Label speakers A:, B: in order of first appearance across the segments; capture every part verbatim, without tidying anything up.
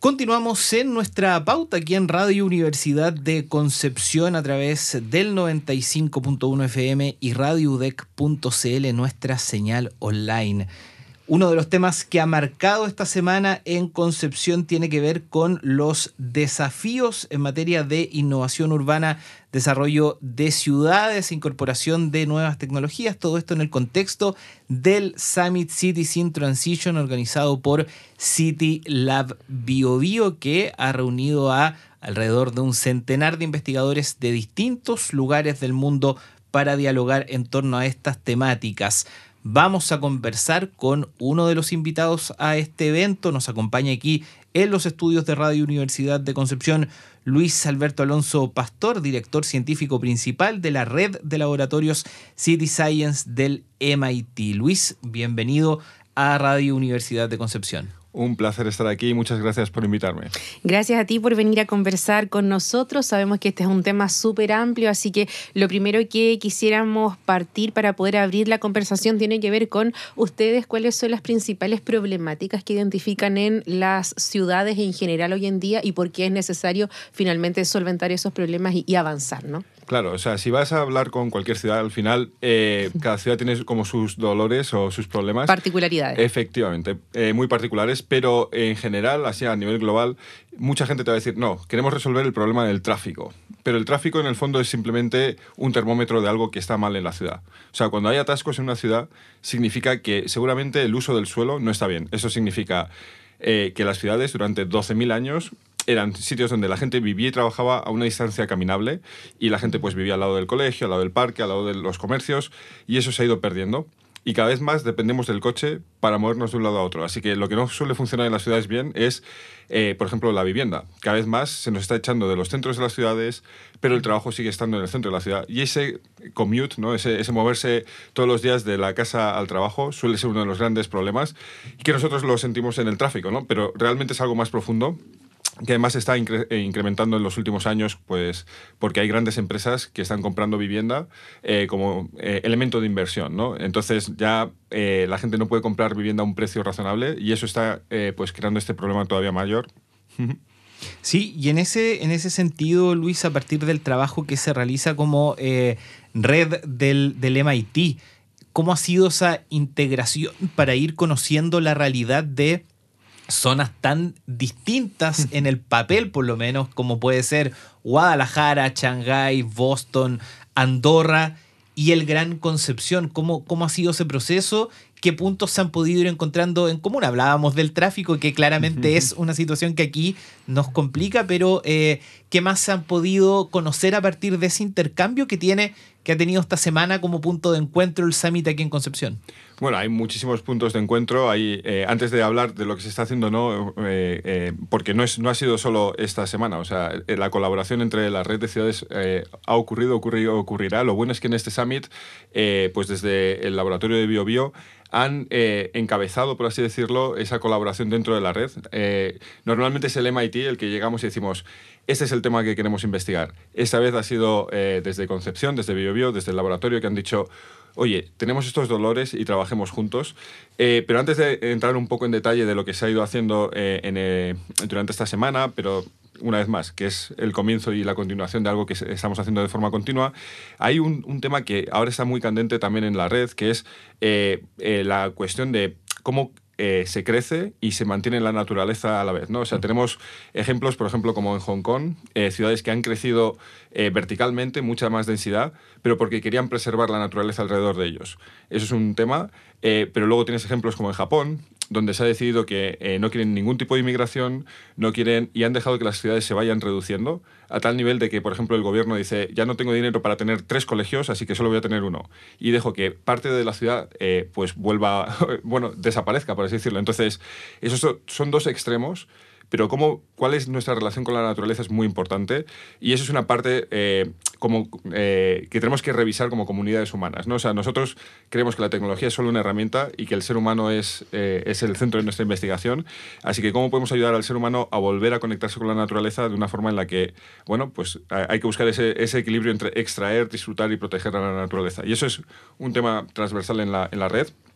A: Continuamos en nuestra pauta aquí en Radio Universidad de Concepción a través del noventa y cinco punto uno F M y radio u d e c punto c l, nuestra señal online. Uno de los temas que ha marcado esta semana en Concepción tiene que ver con los desafíos en materia de innovación urbana, desarrollo de ciudades, incorporación de nuevas tecnologías, todo esto en el contexto del Summit Cities in Transition organizado por City Lab BioBio, que ha reunido a alrededor de un centenar de investigadores de distintos lugares del mundo para dialogar en torno a estas temáticas. Vamos a conversar con uno de los invitados a este evento. Nos acompaña aquí en los estudios de Radio Universidad de Concepción Luis Alberto Alonso Pastor, director científico principal de la red de laboratorios City Science del M I T. Luis, bienvenido a Radio Universidad de Concepción.
B: Un placer estar aquí y muchas gracias por invitarme.
C: Gracias a ti por venir a conversar con nosotros. Sabemos que este es un tema súper amplio, así que lo primero que quisiéramos partir para poder abrir la conversación tiene que ver con ustedes. ¿Cuáles son las principales problemáticas que identifican en las ciudades en general hoy en día y por qué es necesario finalmente solventar esos problemas y, y avanzar, ¿no?
B: Claro, o sea, si vas a hablar con cualquier ciudad, al final eh, cada ciudad tiene como sus dolores o sus problemas.
C: Particularidades.
B: Efectivamente, eh, muy particulares, pero en general, así a nivel global, mucha gente te va a decir, no, queremos resolver el problema del tráfico. Pero el tráfico en el fondo es simplemente un termómetro de algo que está mal en la ciudad. O sea, cuando hay atascos en una ciudad, significa que seguramente el uso del suelo no está bien. Eso significa eh, que las ciudades durante doce mil años eran sitios donde la gente vivía y trabajaba a una distancia caminable y la gente pues vivía al lado del colegio, al lado del parque, al lado de los comercios, y eso se ha ido perdiendo. Y cada vez más dependemos del coche para movernos de un lado a otro. Así que lo que no suele funcionar en las ciudades bien es, eh, por ejemplo, la vivienda. Cada vez más se nos está echando de los centros de las ciudades, pero el trabajo sigue estando en el centro de la ciudad. Y ese commute, ¿no? ese, ese moverse todos los días de la casa al trabajo, suele ser uno de los grandes problemas, y que nosotros lo sentimos en el tráfico, ¿no? Pero realmente es algo más profundo, que además se está incre- incrementando en los últimos años, pues porque hay grandes empresas que están comprando vivienda eh, como eh, elemento de inversión, ¿no? Entonces ya eh, la gente no puede comprar vivienda a un precio razonable y eso está eh, pues creando este problema todavía mayor.
A: Sí, y en ese, en ese sentido, Luis, a partir del trabajo que se realiza como eh, red del, del M I T, ¿cómo ha sido esa integración para ir conociendo la realidad de zonas tan distintas en el papel, por lo menos, como puede ser Guadalajara, Shanghái, Boston, Andorra y el Gran Concepción? ¿Cómo, cómo ha sido ese proceso? ¿Qué puntos se han podido ir encontrando en común? Hablábamos del tráfico, que claramente es una situación que aquí nos complica, pero eh, ¿qué más se han podido conocer a partir de ese intercambio que tiene, que ha tenido esta semana como punto de encuentro el Summit aquí en Concepción?
B: Bueno, hay muchísimos puntos de encuentro. Hay, eh, antes de hablar de lo que se está haciendo, no, eh, eh, porque no, es, no ha sido solo esta semana. O sea, eh, la colaboración entre la red de ciudades eh, ha ocurrido, ocurrido, ocurrirá. Lo bueno es que en este Summit, eh, pues desde el laboratorio de BioBio, han eh, encabezado, por así decirlo, esa colaboración dentro de la red. Eh, normalmente es el M I T el que llegamos y decimos, este es el tema que queremos investigar. Esta vez ha sido eh, desde Concepción, desde BioBio, desde el laboratorio, que han dicho, oye, tenemos estos dolores y trabajemos juntos. Eh, pero antes de entrar un poco en detalle de lo que se ha ido haciendo eh, en, eh, durante esta semana, pero una vez más, que es el comienzo y la continuación de algo que estamos haciendo de forma continua, hay un, un tema que ahora está muy candente también en la red, que es eh, eh, la cuestión de cómo eh, se crece y se mantiene la naturaleza a la vez, ¿no? O sea, tenemos ejemplos, por ejemplo, como en Hong Kong, eh, ciudades que han crecido eh, verticalmente, mucha más densidad, pero porque querían preservar la naturaleza alrededor de ellos. Eso es un tema, eh, pero luego tienes ejemplos como en Japón, donde se ha decidido que eh, no quieren ningún tipo de inmigración, no quieren, y han dejado que las ciudades se vayan reduciendo a tal nivel de que, por ejemplo, el gobierno dice, ya no tengo dinero para tener tres colegios, así que solo voy a tener uno. Y dejo que parte de la ciudad eh, pues vuelva, bueno, desaparezca, por así decirlo. Entonces, esos son dos extremos, pero cómo, cuál es nuestra relación con la naturaleza es muy importante, y eso es una parte eh, como, eh, que tenemos que revisar como comunidades humanas, ¿no? O sea, nosotros creemos que la tecnología es solo una herramienta y que el ser humano es, eh, es el centro de nuestra investigación, así que cómo podemos ayudar al ser humano a volver a conectarse con la naturaleza de una forma en la que, bueno, pues hay que buscar ese, ese equilibrio entre extraer, disfrutar y proteger a la naturaleza. Y eso es un tema transversal en la, en la red.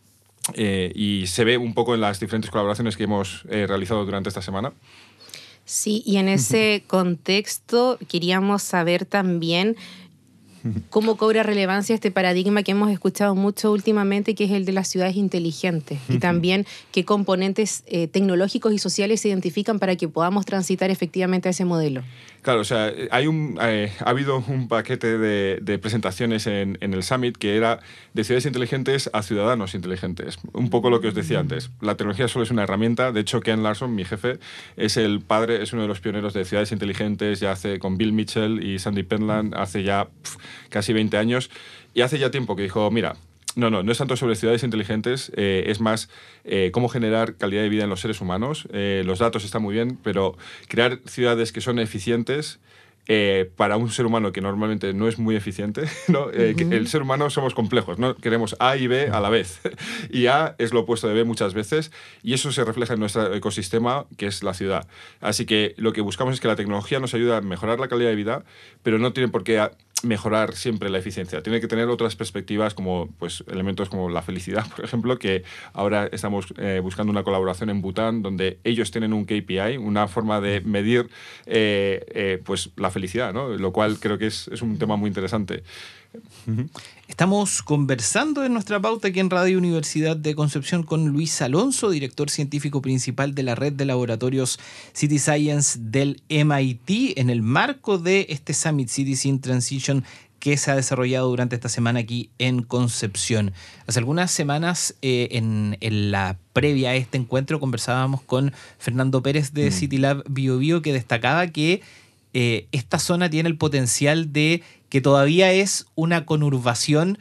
B: eh, y se ve un poco en las diferentes colaboraciones que hemos eh, realizado durante esta semana.
C: Sí, y en ese contexto queríamos saber también cómo cobra relevancia este paradigma que hemos escuchado mucho últimamente, que es el de las ciudades inteligentes, y también qué componentes eh, tecnológicos y sociales se identifican para que podamos transitar efectivamente a ese modelo.
B: Claro, o sea, hay un, eh, ha habido un paquete de, de presentaciones en, en el Summit que era de ciudades inteligentes a ciudadanos inteligentes. Un poco lo que os decía antes. La tecnología solo es una herramienta. De hecho, Ken Larson, mi jefe, es el padre, es uno de los pioneros de ciudades inteligentes, ya hace con Bill Mitchell y Sandy Pentland, hace ya pf, casi veinte años. Y hace ya tiempo que dijo, mira, no, no, no es tanto sobre ciudades inteligentes, eh, es más eh, cómo generar calidad de vida en los seres humanos. Eh, los datos están muy bien, pero crear ciudades que son eficientes eh, para un ser humano que normalmente no es muy eficiente, ¿no? Eh, uh-huh. El ser humano somos complejos, ¿no? Queremos A y B a la vez. Y A es lo opuesto de B muchas veces, y eso se refleja en nuestro ecosistema, que es la ciudad. Así que lo que buscamos es que la tecnología nos ayude a mejorar la calidad de vida, pero no tiene por qué mejorar siempre la eficiencia. Tiene que tener otras perspectivas, como pues, elementos como la felicidad, por ejemplo, que ahora estamos eh, buscando una colaboración en Bután, donde ellos tienen un K P I, una forma de medir eh, eh, pues, la felicidad, ¿no? Lo cual creo que es, es un tema muy interesante.
A: Estamos conversando en nuestra pauta aquí en Radio Universidad de Concepción con Luis Alonso, director científico principal de la red de laboratorios City Science del M I T, en el marco de este Summit Cities in Transition que se ha desarrollado durante esta semana aquí en Concepción. Hace algunas semanas, eh, en, en la previa a este encuentro, conversábamos con Fernando Pérez de mm. CityLab Bio Bio, que destacaba que eh, esta zona tiene el potencial de que todavía es una conurbación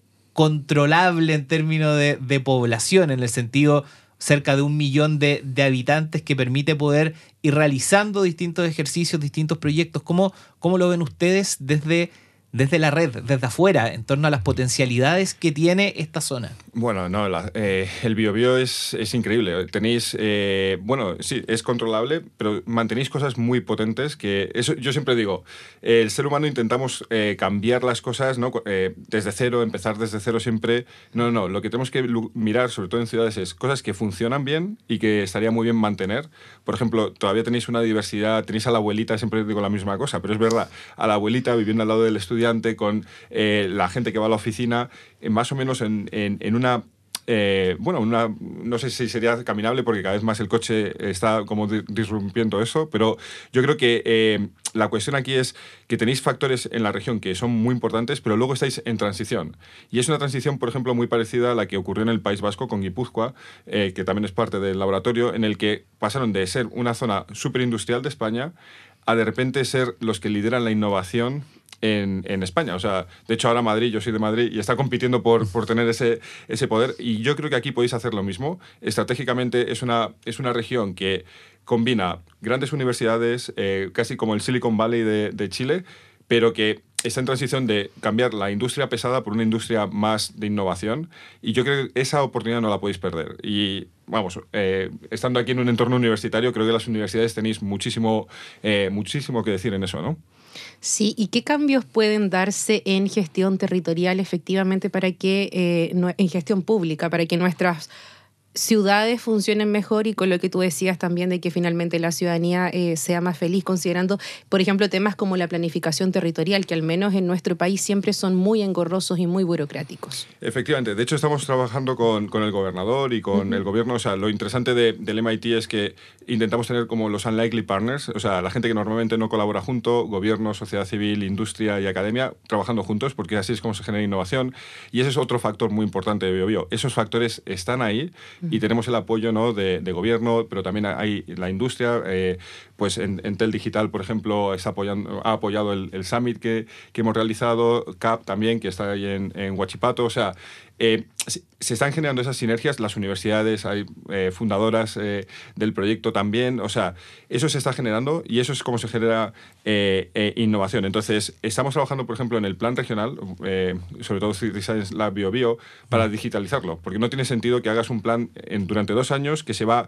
A: controlable en términos de, de población, en el sentido cerca de un millón de, de habitantes, que permite poder ir realizando distintos ejercicios, distintos proyectos. ¿Cómo, cómo lo ven ustedes desde, desde la red, desde afuera, en torno a las potencialidades que tiene esta zona?
B: Bueno, no, la, eh, el Biobío es, es increíble. Tenéis, eh, bueno, sí, es controlable, pero mantenéis cosas muy potentes que, eso, yo siempre digo, eh, el ser humano intentamos eh, cambiar las cosas, ¿no? Eh, desde cero, empezar desde cero siempre. No, no, no, lo que tenemos que mirar, sobre todo en ciudades, es cosas que funcionan bien y que estaría muy bien mantener. Por ejemplo, todavía tenéis una diversidad, tenéis a la abuelita, siempre digo la misma cosa, pero es verdad, a la abuelita viviendo al lado del estudiante, con eh, la gente que va a la oficina, eh, más o menos en, en, en una Eh, bueno, una, no sé si sería caminable porque cada vez más el coche está como disrumpiendo eso, pero yo creo que eh, la cuestión aquí es que tenéis factores en la región que son muy importantes, pero luego estáis en transición. Y es una transición, por ejemplo, muy parecida a la que ocurrió en el País Vasco con Guipúzcoa, eh, que también es parte del laboratorio, en el que pasaron de ser una zona superindustrial de España a de repente ser los que lideran la innovación En, en España. O sea, de hecho ahora Madrid, yo soy de Madrid y está compitiendo por, por tener ese, ese poder, y yo creo que aquí podéis hacer lo mismo. Estratégicamente es una, es una región que combina grandes universidades, eh, casi como el Silicon Valley de, de Chile, pero que está en transición de cambiar la industria pesada por una industria más de innovación, y yo creo que esa oportunidad no la podéis perder. Y vamos, eh, estando aquí en un entorno universitario, creo que las universidades tenéis muchísimo, eh, muchísimo que decir en eso, ¿no?
C: Sí, ¿y qué cambios pueden darse en gestión territorial efectivamente para que, eh, no, en gestión pública, para que nuestras ciudades funcionen mejor, y con lo que tú decías también de que finalmente la ciudadanía eh, sea más feliz, considerando, por ejemplo, temas como la planificación territorial, que al menos en nuestro país siempre son muy engorrosos y muy burocráticos?
B: Efectivamente. De hecho, estamos trabajando con, con el gobernador y con uh-huh. el gobierno. O sea, lo interesante de, del M I T es que intentamos tener como los unlikely partners, o sea, la gente que normalmente no colabora junto, gobierno, sociedad civil, industria y academia, trabajando juntos, porque así es como se genera innovación. Y ese es otro factor muy importante de BioBio. Esos factores están ahí, y tenemos el apoyo, ¿no? de, de gobierno, pero también hay la industria. Eh, pues en, en Tel Digital, por ejemplo, está apoyando, ha apoyado el, el Summit que, que hemos realizado, C A P también, que está ahí en, en Huachipato. O sea, eh, se, se están generando esas sinergias, las universidades, hay eh, fundadoras eh, del proyecto también. O sea, eso se está generando, y eso es como se genera eh, eh, innovación. Entonces, estamos trabajando, por ejemplo, en el plan regional, eh, sobre todo City Science Lab Bio Bio, para digitalizarlo, porque no tiene sentido que hagas un plan en, durante dos años que se va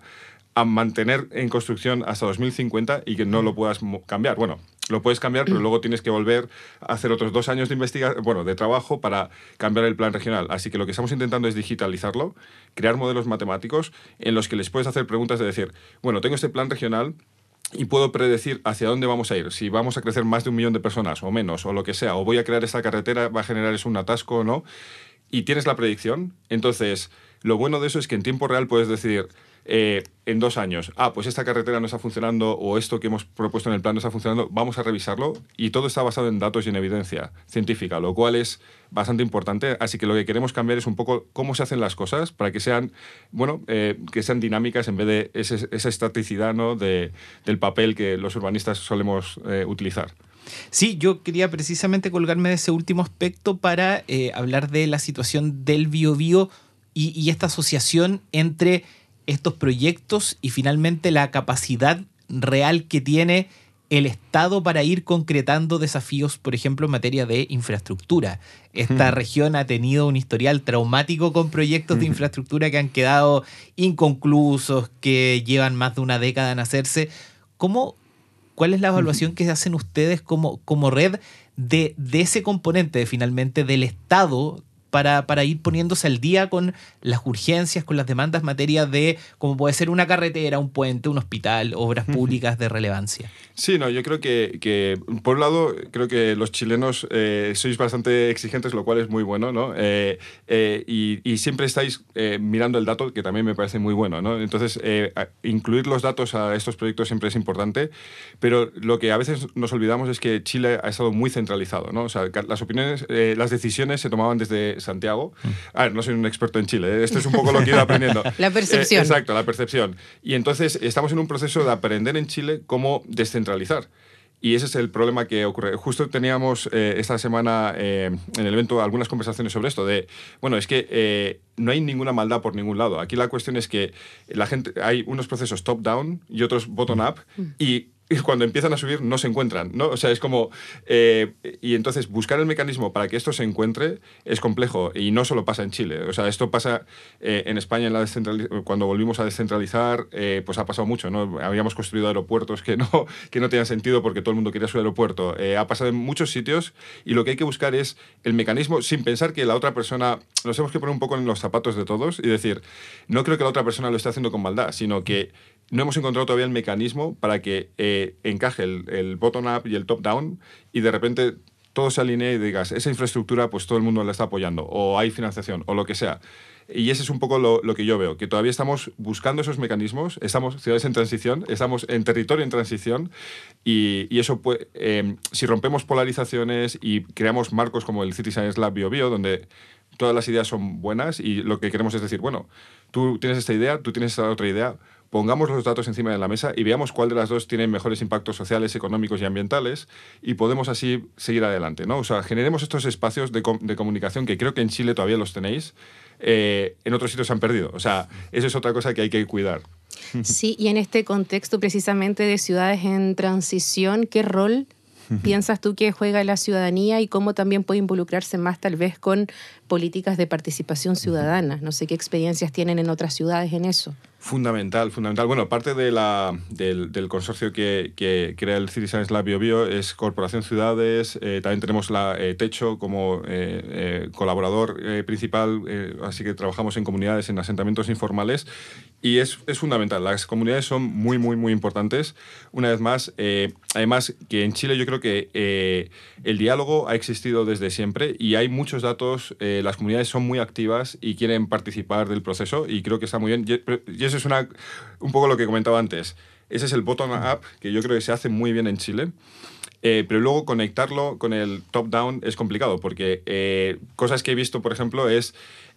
B: a mantener en construcción hasta dos mil cincuenta y que no lo puedas cambiar. Bueno, lo puedes cambiar, pero luego tienes que volver a hacer otros dos años de investigación, bueno, de trabajo para cambiar el plan regional. Así que lo que estamos intentando es digitalizarlo, crear modelos matemáticos en los que les puedes hacer preguntas de decir, bueno, tengo este plan regional y puedo predecir hacia dónde vamos a ir, si vamos a crecer más de un millón de personas o menos, o lo que sea, o voy a crear esta carretera, va a generar eso un atasco o no, y tienes la predicción. Entonces, lo bueno de eso es que en tiempo real puedes decidir, eh, en dos años, ah, pues esta carretera no está funcionando o esto que hemos propuesto en el plan no está funcionando, vamos a revisarlo, y todo está basado en datos y en evidencia científica, lo cual es bastante importante. Así que lo que queremos cambiar es un poco cómo se hacen las cosas para que sean, bueno, eh, que sean dinámicas en vez de ese, esa estaticidad, ¿no?, de, del papel que los urbanistas solemos eh, utilizar.
A: Sí, yo quería precisamente colgarme de ese último aspecto para eh, hablar de la situación del Biobío y, y esta asociación entre estos proyectos y finalmente la capacidad real que tiene el Estado para ir concretando desafíos, por ejemplo, en materia de infraestructura. Esta uh-huh. región ha tenido un historial traumático con proyectos uh-huh. de infraestructura que han quedado inconclusos, que llevan más de una década en hacerse. ¿Cómo, ¿Cuál es la evaluación uh-huh. que hacen ustedes como, como red de, de ese componente, finalmente, del Estado Para, para ir poniéndose al día con las urgencias, con las demandas en materia de, como puede ser una carretera, un puente, un hospital, obras públicas de relevancia?
B: Sí, no, yo creo que, que por un lado, creo que los chilenos eh, sois bastante exigentes, lo cual es muy bueno, ¿no? Eh, eh, y, y siempre estáis eh, mirando el dato, que también me parece muy bueno, ¿no? Entonces, eh, incluir los datos a estos proyectos siempre es importante, pero lo que a veces nos olvidamos es que Chile ha estado muy centralizado, ¿no? O sea, las opiniones, eh, las decisiones se tomaban desde Santiago. A ver, no soy un experto en Chile, ¿eh? Esto es un poco lo que he ido aprendiendo.
C: La percepción.
B: Eh, exacto, la percepción. Y entonces estamos en un proceso de aprender en Chile cómo descentralizar. Y ese es el problema que ocurre. Justo teníamos eh, esta semana eh, en el evento algunas conversaciones sobre esto, de, bueno, es que eh, no hay ninguna maldad por ningún lado. Aquí la cuestión es que la gente, hay unos procesos top-down y otros bottom-up, y y cuando empiezan a subir no se encuentran, ¿no? O sea, es como... Eh, y entonces buscar el mecanismo para que esto se encuentre es complejo, y no solo pasa en Chile. O sea, esto pasa eh, en España, en la descentraliz- cuando volvimos a descentralizar, eh, pues ha pasado mucho, ¿no? Habíamos construido aeropuertos que no, que no tenían sentido porque todo el mundo quería su aeropuerto. Eh, ha pasado en muchos sitios, y lo que hay que buscar es el mecanismo sin pensar que la otra persona... Nos tenemos que poner un poco en los zapatos de todos y decir, no creo que la otra persona lo esté haciendo con maldad, sino que no hemos encontrado todavía el mecanismo para que eh, encaje el, el bottom-up y el top-down, y de repente todo se alinee y digas, esa infraestructura pues todo el mundo la está apoyando, o hay financiación, o lo que sea. Y ese es un poco lo, lo que yo veo, que todavía estamos buscando esos mecanismos, estamos ciudades en transición, estamos en territorio en transición, y, y eso, pues, eh, si rompemos polarizaciones y creamos marcos como el City Science Lab Biobío, donde todas las ideas son buenas, y lo que queremos es decir, bueno, tú tienes esta idea, tú tienes esta otra idea, pongamos los datos encima de la mesa y veamos cuál de las dos tiene mejores impactos sociales, económicos y ambientales, y podemos así seguir adelante, ¿no? O sea, generemos estos espacios de, com- de comunicación que creo que en Chile todavía los tenéis, eh, en otros sitios se han perdido. O sea, eso es otra cosa que hay que cuidar.
C: Sí, y en este contexto precisamente de ciudades en transición, ¿qué rol piensas tú que juega la ciudadanía y cómo también puede involucrarse más tal vez con políticas de participación ciudadana? No sé qué experiencias tienen en otras ciudades en eso.
B: Fundamental, fundamental. Bueno, parte de la, del, del consorcio que, que crea el City Science Lab Biobío es Corporación Ciudades, eh, también tenemos la eh, Techo como eh, eh, colaborador eh, principal, eh, así que trabajamos en comunidades, en asentamientos informales, y es, es fundamental. Las comunidades son muy, muy, muy importantes. Una vez más, eh, además que en Chile yo creo que eh, el diálogo ha existido desde siempre, y hay muchos datos, eh, las comunidades son muy activas y quieren participar del proceso, y creo que está muy bien. Y, y eso es una, un poco lo que comentaba antes. Ese es el bottom-up, que yo creo que se hace muy bien en Chile. Eh, pero luego conectarlo con el top-down es complicado, porque eh, cosas que he visto, por ejemplo, es...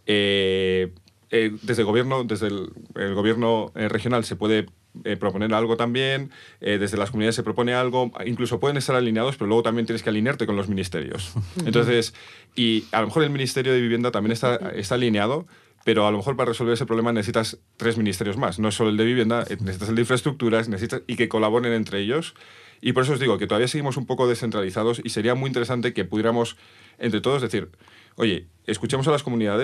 B: Eh, eh, desde el gobierno, desde el, el gobierno eh, regional se puede eh, proponer algo también, eh, desde las comunidades se propone algo, incluso pueden estar alineados, pero luego también tienes que alinearte con los ministerios. Entonces, y a lo mejor el Ministerio de Vivienda también está, está alineado, pero a lo mejor para resolver ese problema necesitas tres ministerios más. No es solo el de vivienda, necesitas el de infraestructuras, necesitas, y que colaboren entre ellos. Y por eso os digo que todavía seguimos un poco descentralizados, y sería muy interesante que pudiéramos, entre todos, decir, oye, escuchemos a las comunidades,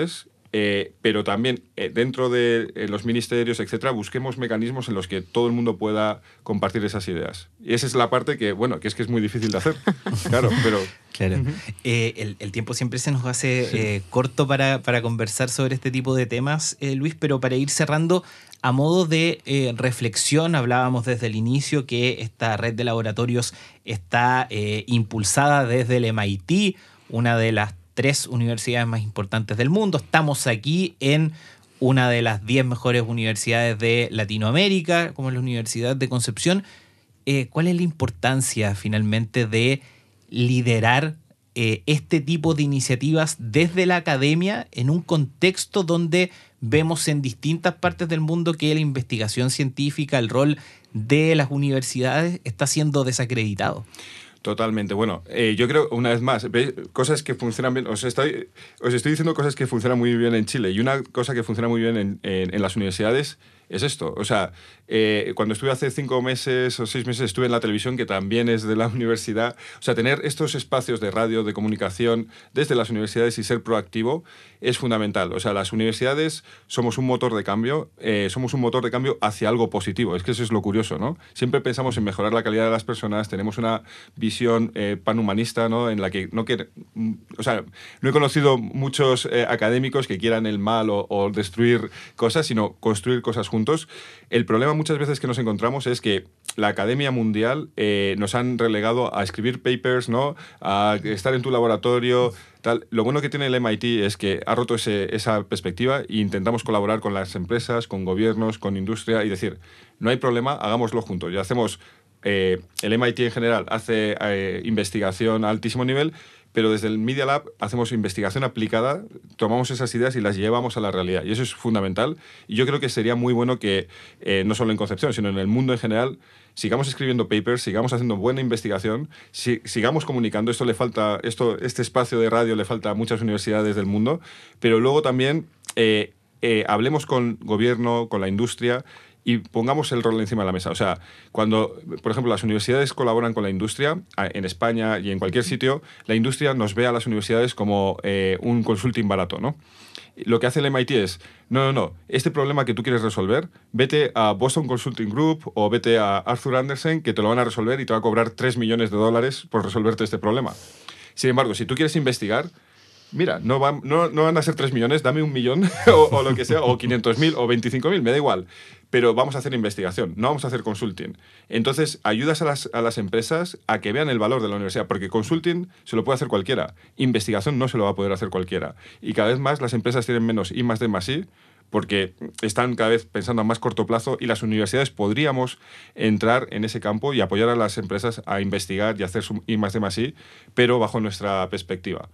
B: Eh, pero también eh, dentro de eh, los ministerios, etcétera, busquemos mecanismos en los que todo el mundo pueda compartir esas ideas. Y esa es la parte que, bueno, que es que es muy difícil de hacer. Claro, pero...
A: Claro. Uh-huh. eh, el, el tiempo siempre se nos hace sí. eh, corto para, para conversar sobre este tipo de temas, eh, Luis, pero para ir cerrando, a modo de eh, reflexión, hablábamos desde el inicio que esta red de laboratorios está eh, impulsada desde el M I T, una de las tres universidades más importantes del mundo. Estamos aquí en una de las diez mejores universidades de Latinoamérica, como es la Universidad de Concepción. Eh, ¿Cuál es la importancia finalmente de liderar eh, este tipo de iniciativas desde la academia en un contexto donde vemos en distintas partes del mundo que la investigación científica, el rol de las universidades está siendo desacreditado?
B: Totalmente. Bueno, eh, yo creo, una vez más, ¿veis? Cosas que funcionan bien. Os estoy, os estoy diciendo cosas que funcionan muy bien en Chile. Y una cosa que funciona muy bien en, en, en las universidades es esto. O sea, eh, cuando estuve hace cinco meses o seis meses, estuve en la televisión, que también es de la universidad. O sea, tener estos espacios de radio, de comunicación desde las universidades y ser proactivo es fundamental. O sea, las universidades somos un motor de cambio, eh, somos un motor de cambio hacia algo positivo. Es que eso es lo curioso, ¿no? Siempre pensamos en mejorar la calidad de las personas, tenemos una visión eh, panhumanista, ¿no? En la que no quiere, o sea, no he conocido muchos eh, académicos que quieran el mal o, o destruir cosas, sino construir cosas juntos. El problema muchas veces que nos encontramos es que la academia mundial eh, nos han relegado a escribir papers, ¿no? A estar en tu laboratorio, tal. Lo bueno que tiene el M I T es que ha roto ese, esa perspectiva e intentamos colaborar con las empresas, con gobiernos, con industria y decir, no hay problema, hagámoslo juntos. Y hacemos, eh, el M I T en general hace eh, investigación a altísimo nivel, pero desde el Media Lab hacemos investigación aplicada, tomamos esas ideas y las llevamos a la realidad. Y eso es fundamental. Y yo creo que sería muy bueno que, eh, no solo en Concepción, sino en el mundo en general, sigamos escribiendo papers, sigamos haciendo buena investigación, si, sigamos comunicando. Esto le falta, esto, este espacio de radio le falta a muchas universidades del mundo, pero luego también eh, eh, hablemos con gobierno, con la industria, y pongamos el rol encima de la mesa. O sea, cuando, por ejemplo, las universidades colaboran con la industria, en España y en cualquier sitio, la industria nos ve a las universidades como eh, un consulting barato, ¿no? Lo que hace el M I T es, no, no, no, este problema que tú quieres resolver, vete a Boston Consulting Group o vete a Arthur Andersen, que te lo van a resolver y te va a cobrar tres millones de dólares por resolverte este problema. Sin embargo, si tú quieres investigar, mira, no, va, no, no van a ser tres millones, dame un millón o, o lo que sea, o quinientos mil o veinticinco mil, me da igual. Pero vamos a hacer investigación, no vamos a hacer consulting. Entonces, ayudas a las, a las empresas a que vean el valor de la universidad, porque consulting se lo puede hacer cualquiera, investigación no se lo va a poder hacer cualquiera. Y cada vez más las empresas tienen menos I más D más I, porque están cada vez pensando a más corto plazo y las universidades podríamos entrar en ese campo y apoyar a las empresas a investigar y hacer su I más D más I, pero bajo nuestra perspectiva.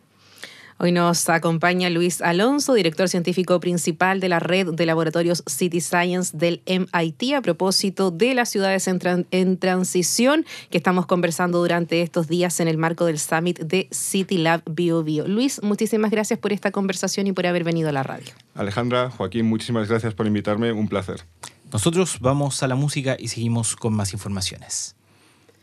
C: Hoy nos acompaña Luis Alonso, director científico principal de la red de laboratorios City Science del M I T, a propósito de las ciudades en, tran- en transición que estamos conversando durante estos días en el marco del Summit de City Lab Bio Bio. Luis, muchísimas gracias por esta conversación y por haber venido a la radio.
B: Alejandra, Joaquín, muchísimas gracias por invitarme, un placer.
A: Nosotros vamos a la música y seguimos con más informaciones.